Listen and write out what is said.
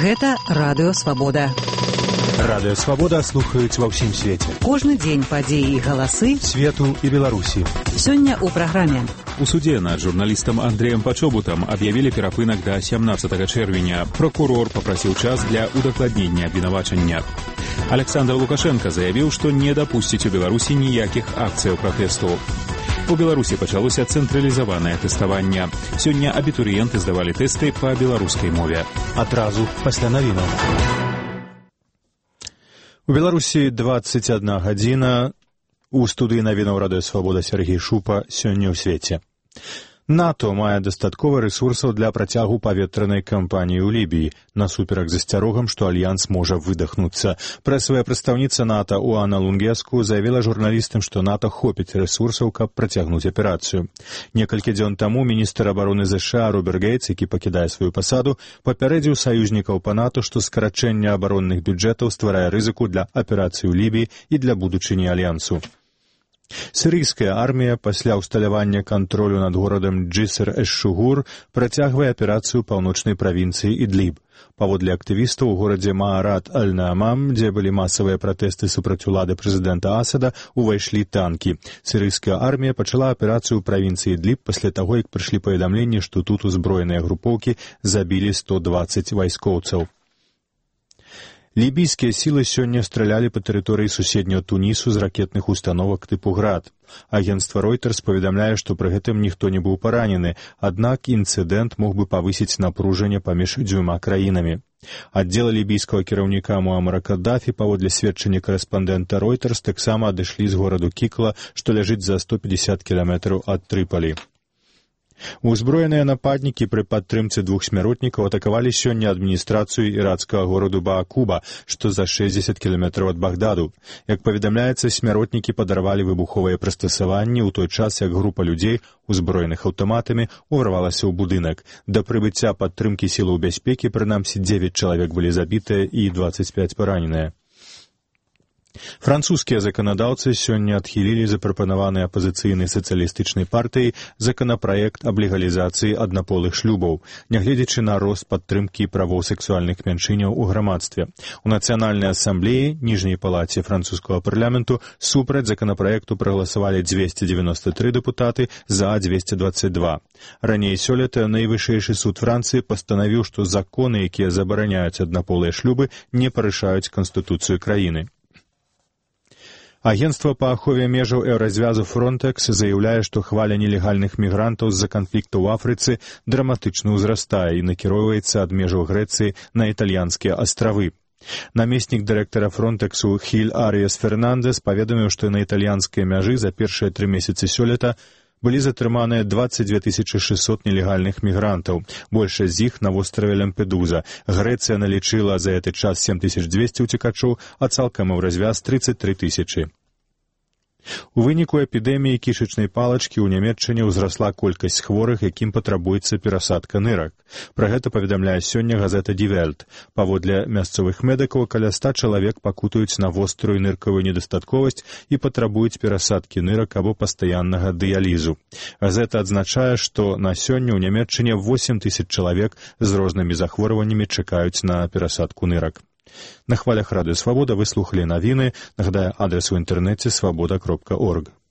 Гэта Радыё Свабода. Радыё Свабода слухаюць ва ўсім свеце. Кожны дзень падзеі і галасы свету і Беларусі. Сёння ў праграме. У суде над журналістам Андрэем Пачобутам аб'явілі перапынак да 17 чэрвеня. Прокурор папрасіў час для удакладнення абвінавачання. Александр Лукашенко заявіў, што не дапусціць у Беларусі ніякіх акцыяў пратэсту. У Беларусі пачалося цэнтралізаванае тэставанне. Сёння абітурыенты здавалі тэсты па беларускай мове. Адразу пасля навінаў. У Беларусі 21 гадзіна. У студыі навінаў Радыё Свабода Сергей Шупа. Сёння ў свеце. НАТО мае дастаткова рэсурсаў для працягу паветранай кампаніі ў Лібіі, насуперак засцярогам, што альянс можа выдахнуцца. Прэсавая прадстаўніца НАТО Уана Лунгеску заявіла журналістам, што НАТО хопіць рэсурсаў, каб працягнуць аперацыю. Некалькі дзён таму міністр абароны ЗША Роберт Гейтс, які пакідае сваю пасаду, папярэдзіў саюзнікаў па НАТО, што скарачэнне абаронных бюджэтаў стварае рызыку для аперацыі ў Лібіі і для будучыні альянсу. Сірыйская армія пасля ўсталявання кантролю над горадам Джиср-эш-Шугур працягвае аперацыю ў паўночнай правінцыі Ідліб. Паводле актывістаў у горадзе Маарат-аль-Наамам, дзе былі масавыя пратэсты супраць улады прэзідэнта Асада, увайшлі танкі. Сірыйская армія пачала аперацыю ў правінцыі Ідліб пасля таго, як прыйшлі паведамленні, што тут узброеныя групоўкі забілі 120 вайскоўцаў. Лібійскія сілы сёння стралялі па тэрыторыі суседняга Тунісу з ракетных установак тыпу «Град». Агенцтва Reuters паведамляе, што пры гэтым ніхто не быў паранены, аднак інцыдэнт мог бы павысіць напружанне паміж дзвюма краінамі. Аддзелы лібійскага кіраўніка Муамара Каддафі, паводле сведчання корэспандэнта Reuters, таксама адышлі з гораду Кікла, што ляжыць за 150 кіламетраў ад Трыпалі. Узброеныя нападнікі пры падтрымцы двух смяротнікаў атакавалі сёння адміністрацыю іракскага гораду Баакуба, што за 60 кіламетраў ад Багдаду. Як паведамляецца, смяротнікі падарвалі выбуховыя прыстасаванні ў той час, як група людзей, узброеных аўтаматамі, уварвалася ў будынак. Да прыбыцця падтрымкі сілаў бяспекі, прынамсі 9 чалавек былі забітыя і 25 параненыя. Французскія заканадаўцы сёння адхілілі запрапанаваны апазіцыйнай сацыялістычнай партыяй законапраект аб легалізацыі аднаполых шлюбаў, нягледзячы на рост падтрымкі правоў сэксуальных мяншыняў у грамадстве. У Нацыянальнай асамблеі, ніжняй палаце французскага парламенту, супраць законапраекту прагаласавалі 293 дэпутаты, за 222. Раней сёлета найвышэйшы суд Францыі пастанавіў, што законы, якія забараняюць аднаполыя шлюбы, не парушаюць канстытуцыю краіны. Агенцтва па ахове межаў еўразвязу Frontex заяўляе, што хваля нелегальных мігрантаў з-за канфлікту ў Афрыцы драматычна ўзрастае і накіроўваецца ад межаў Грэцыі на італьянскія астравы. Намеснік дырэктара Frontexу Хіль Аріас Фернандэс паведаміў, што на італьянскай мяжы за першыя 3 месяцы сёлета былі затрыманыя 22 600 нелегальных мігрантаў. Большасць з іх на востраве Лямпедуза. Грэцыя налічыла за гэты час 7200 уцекачоў, а цалкам у развяз 33 000. У выніку эпідэміі кішачнай палачкі ў Нямецчыне ўзрасла колькасць хворых, якім патрабуецца перасадка нырак. Пра гэта паведамляе сёння газета Die Welt. Паводле мясцовых медыкаў, каля 100 чалавек пакутаюць на вострую ныркавую недастатковасць і патрабуюць перасадкі нырак або пастаяннага дыялізу. Газета адзначае, што на сёння ў Нямецчыне 8000 чалавек з рознымі захворваннямі чакаюць на перасадку нырак. На хвалях Радыё Свабода вы слухалі навіны. Нагадаю, адрес у інтэрнэце свабода.орг.